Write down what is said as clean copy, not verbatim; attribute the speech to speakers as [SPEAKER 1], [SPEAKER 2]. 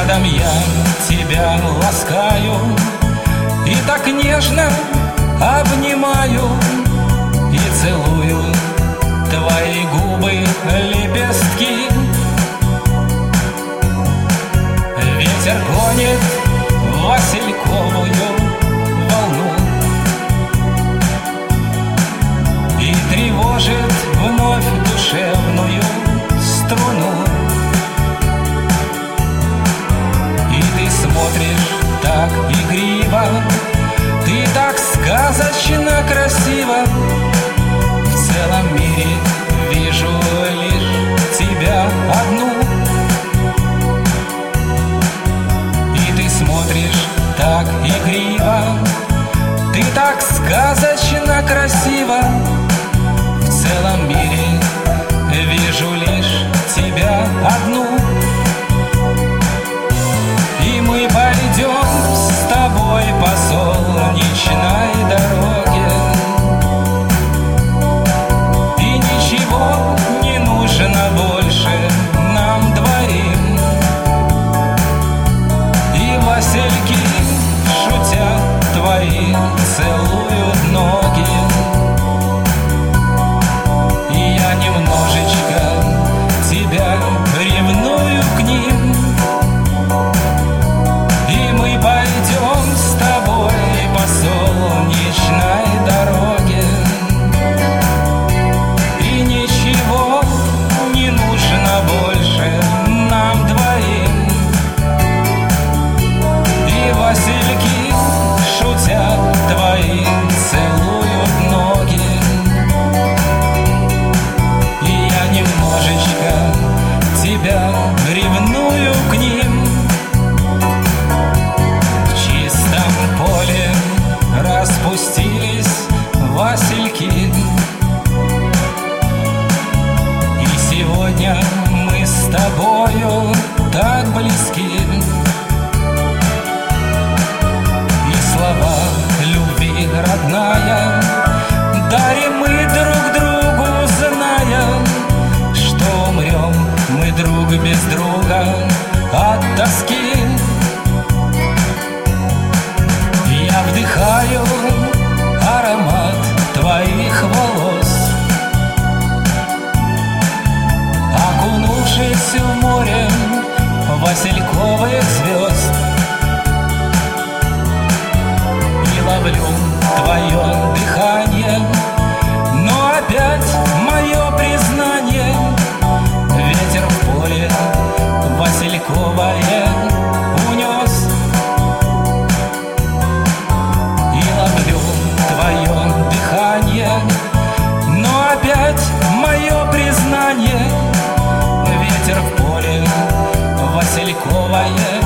[SPEAKER 1] Рядом я тебя ласкаю и так нежно обнимаю и целую твои губы, лепестки. Ветер гонит васильковую волну и тревожит вновь душевную струну. И ты смотришь так игриво, ты так сказочно красиво. В целом мире вижу лишь тебя одну. И ты смотришь так игриво, ты так сказочно красиво. В целом мире вижу лишь тебя одну. И мы пойдем с тобой по солнечной дороге, и ничего не нужно больше нам двоим. И васильки, шутя, твои целуют ноги. И я немножечко тебя ревную к ним. И мы пойдем с тобой по солнечной дороге, и ничего не нужно больше нам двоим. И васильки, шутя, твои целуют ноги. И я немножечко тебя ревную к ним. В чистом поле распустились васильки, и сегодня мы с тобою так близки. И слова любви, родная, дарим мы друг другу, зная, что умрем мы друг без друга от тоски. Я вдыхаю аромат твоих волос, окунувшись в море васильковых звезд. И ловлю твое дыхание, но опять мое признание. Ветер в поле васильковое унес. И ловлю твое дыхание, но опять мое признание. Ветер в поле васильковое